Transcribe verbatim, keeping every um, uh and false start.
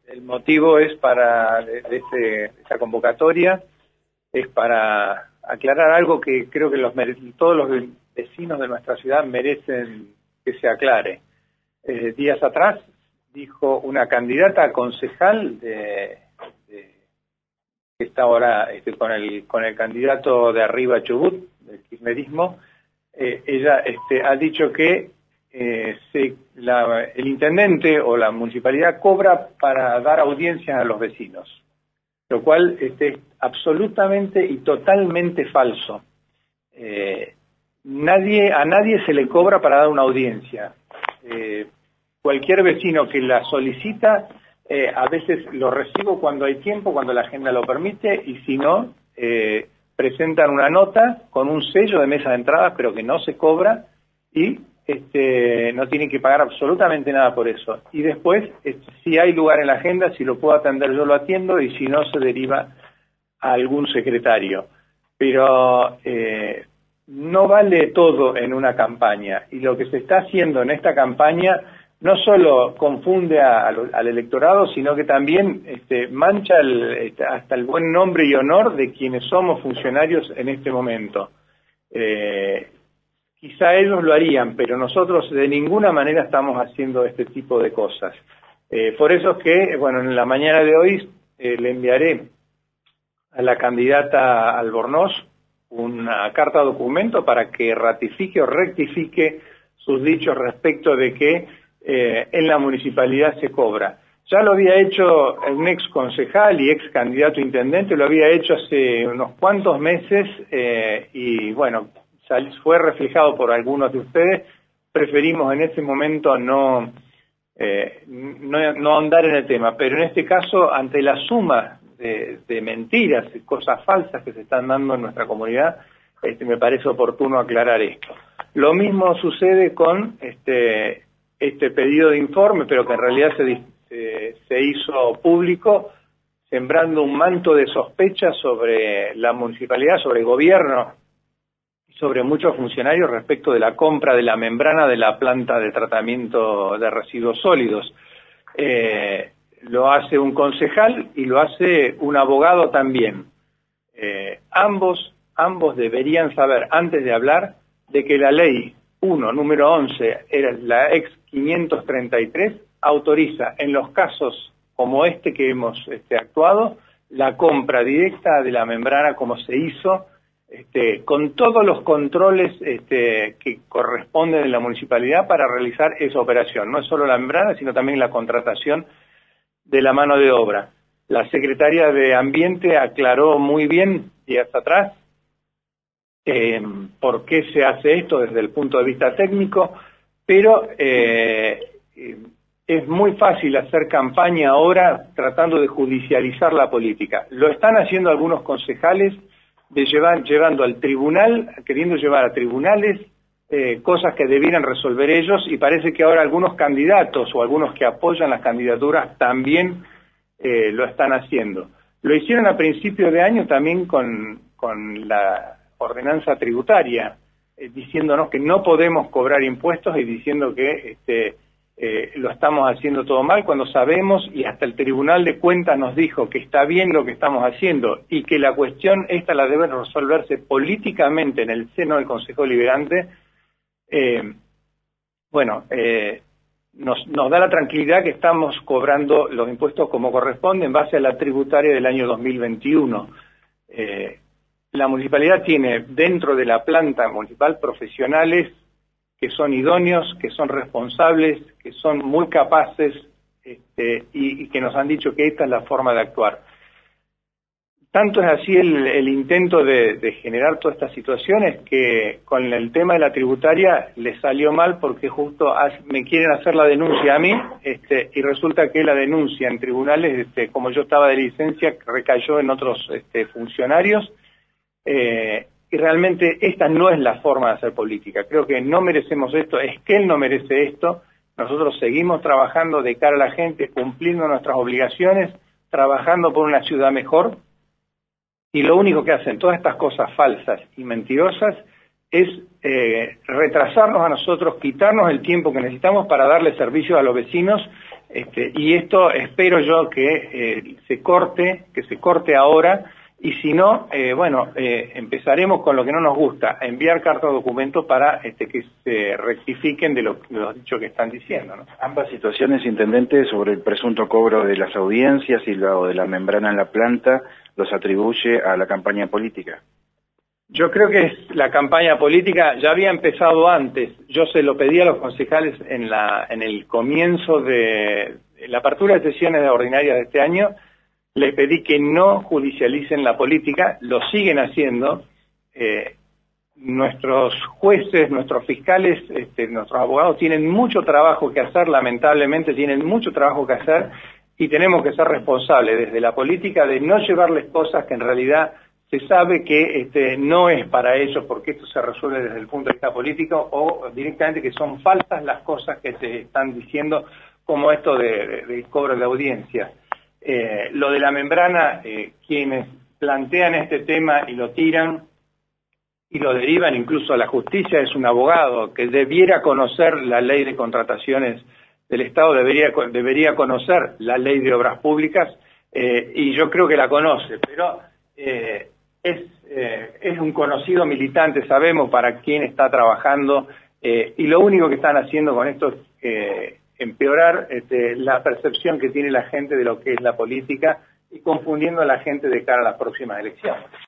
el motivo es para, de, de, este, de esta convocatoria, es para aclarar algo que creo que los, todos los vecinos de nuestra ciudad merecen que se aclare. Eh, días atrás dijo una candidata a concejal de, de que está ahora este, con el con el candidato de Arriba Chubut, del kirchnerismo, eh, ella este, ha dicho que eh, se, la, el intendente o la municipalidad cobra para dar audiencias a los vecinos, lo cual este, es absolutamente y totalmente falso. Eh, nadie a nadie se le cobra para dar una audiencia. Eh, cualquier vecino que la solicita, eh, a veces lo recibo cuando hay tiempo, cuando la agenda lo permite, y si no, eh, presentan una nota con un sello de mesa de entrada, pero que no se cobra, y este, no tienen que pagar absolutamente nada por eso. Y después, este, si hay lugar en la agenda, si lo puedo atender yo lo atiendo, y si no, se deriva a algún secretario. Pero eh, no vale todo en una campaña, y lo que se está haciendo en esta campaña no solo confunde a, a, al electorado, sino que también este, mancha el, este, hasta el buen nombre y honor de quienes somos funcionarios en este momento. Eh, quizá ellos lo harían, pero nosotros de ninguna manera estamos haciendo este tipo de cosas. Eh, por eso es que, bueno, en la mañana de hoy eh, le enviaré a la candidata Albornoz una carta documento para que ratifique o rectifique sus dichos respecto de que eh, en la municipalidad se cobra. Ya lo había hecho un ex concejal y ex candidato a intendente, lo había hecho hace unos cuantos meses eh, y bueno, fue reflejado por algunos de ustedes. Preferimos en ese momento no, eh, no, no ahondar en el tema, pero en este caso, ante la suma de, de mentiras y cosas falsas que se están dando en nuestra comunidad, este, me parece oportuno aclarar esto. Lo mismo sucede con este, este pedido de informe, pero que en realidad se, se, se hizo público, sembrando un manto de sospecha sobre la municipalidad, sobre el gobierno, sobre muchos funcionarios respecto de la compra de la membrana de la planta de tratamiento de residuos sólidos. Eh, lo hace un concejal y lo hace un abogado también. Eh, ambos, ambos deberían saber, antes de hablar, de que la ley uno, número once, era la ex quinientos treinta y tres, autoriza en los casos como este que hemos este, actuado, la compra directa de la membrana como se hizo, Este, con todos los controles este, que corresponden en la municipalidad para realizar esa operación. No es solo la membrana, sino también la contratación de la mano de obra. La Secretaría de Ambiente aclaró muy bien días atrás eh, por qué se hace esto desde el punto de vista técnico, pero eh, es muy fácil hacer campaña ahora tratando de judicializar la política. Lo están haciendo algunos concejales, de llevar, llevando al tribunal, queriendo llevar a tribunales eh, cosas que debieran resolver ellos, y parece que ahora algunos candidatos o algunos que apoyan las candidaturas también eh, lo están haciendo. Lo hicieron a principio de año también con, con la ordenanza tributaria, eh, diciéndonos que no podemos cobrar impuestos y diciendo que este, eh, lo estamos haciendo todo mal, cuando sabemos, y hasta el Tribunal de Cuentas nos dijo que está bien lo que estamos haciendo y que la cuestión esta la debe resolverse políticamente en el seno del Consejo Deliberante. Eh, bueno, eh, nos, nos da la tranquilidad que estamos cobrando los impuestos como corresponde en base a la tributaria del año dos mil veintiuno. Eh, la municipalidad tiene dentro de la planta municipal profesionales que son idóneos, que son responsables, que son muy capaces este, y, y que nos han dicho que esta es la forma de actuar. Tanto es así el, el intento de, de generar todas estas situaciones que con el tema de la tributaria les salió mal porque justo me quieren hacer la denuncia a mí este, y resulta que la denuncia en tribunales, este, como yo estaba de licencia, recayó en otros este, funcionarios. Eh, Y realmente esta no es la forma de hacer política. Creo que no merecemos esto, es que él no merece esto. Nosotros seguimos trabajando de cara a la gente, cumpliendo nuestras obligaciones, trabajando por una ciudad mejor. Y lo único que hacen todas estas cosas falsas y mentirosas es eh, retrasarnos a nosotros, quitarnos el tiempo que necesitamos para darle servicio a los vecinos Este, y esto espero yo que eh, se corte, que se corte ahora, y si no, eh, bueno, eh, empezaremos con lo que no nos gusta, a enviar cartas de documento para este, que se rectifiquen de lo, de lo dicho que están diciendo, ¿no? Ambas situaciones, intendente, sobre el presunto cobro de las audiencias y lo de la membrana en la planta, los atribuye a la campaña política. Yo creo que es la campaña política ya había empezado antes. Yo se lo pedí a los concejales en la en el comienzo de la apertura de sesiones ordinarias de este año. Les pedí que no judicialicen la política, lo siguen haciendo. Eh, nuestros jueces, nuestros fiscales, este, nuestros abogados tienen mucho trabajo que hacer, lamentablemente tienen mucho trabajo que hacer, y tenemos que ser responsables desde la política de no llevarles cosas que en realidad se sabe que este, no es para ellos, porque esto se resuelve desde el punto de vista político, o directamente que son falsas las cosas que se están diciendo, como esto de, de, de cobro de audiencia. Eh, lo de la membrana, eh, quienes plantean este tema y lo tiran y lo derivan incluso a la justicia, es un abogado que debiera conocer la ley de contrataciones del Estado, debería, debería conocer la ley de obras públicas, eh, y yo creo que la conoce, pero eh, es, eh, es un conocido militante, sabemos para quién está trabajando, eh, y lo único que están haciendo con esto es eh, empeorar este, la percepción que tiene la gente de lo que es la política y confundiendo a la gente de cara a las próximas elecciones.